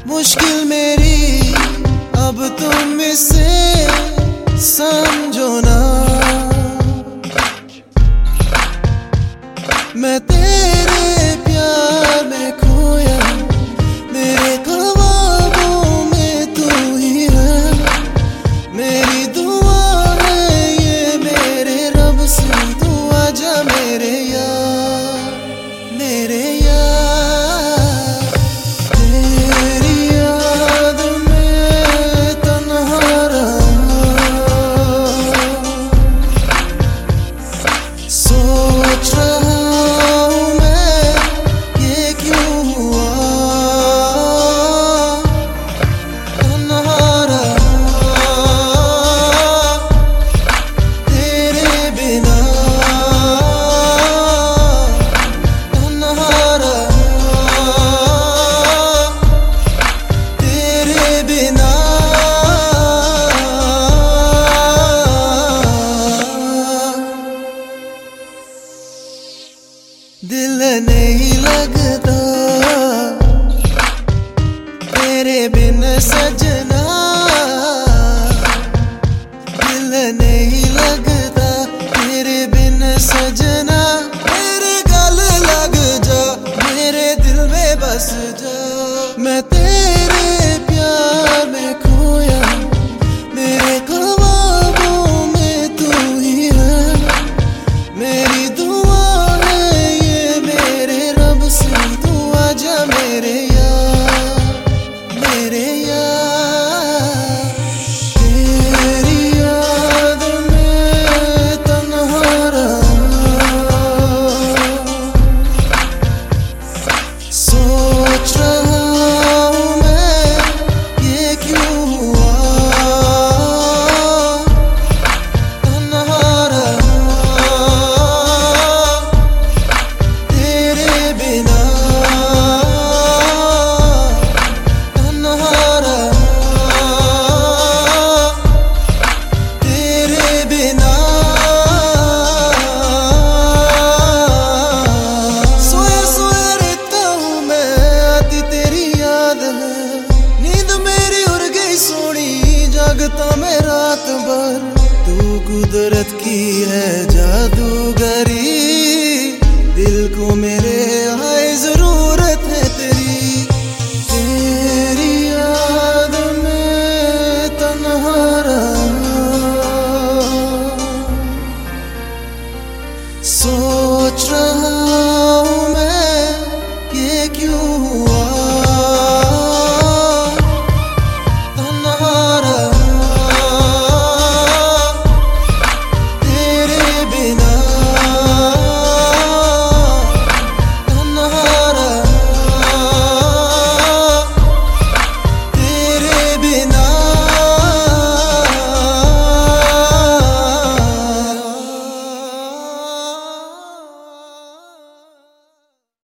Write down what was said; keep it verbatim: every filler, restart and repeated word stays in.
मुश्किल मेरी अब तुम इसे समझो ना। मैं तेरे प्यार में खोया, मेरे ख्वाबों में तू ही है। मेरी दुआ है ये मेरे रब से, तू आजा मेरे यार, मेरे यार। तेरी याद में तन्हा रहा, सोच रहा दिल नहीं लगता तेरे बिन सजना, दिल नहीं लगता तेरे बिन सजना। मेरे गल लग जा, मेरे दिल में बस जा। मैं तेरे प्यार में खोया, मेरे ख्वाबों में तू ही है। मेरी दुआ तू आजा मेरे यार, मेरे यार। तेरी याद में तन्हा रहा, सोच रहा हूँ मैं ये क्यों हुआ। तन्हा रहा तेरे बिना, जागता मैं रात भर। तू कुदरत की है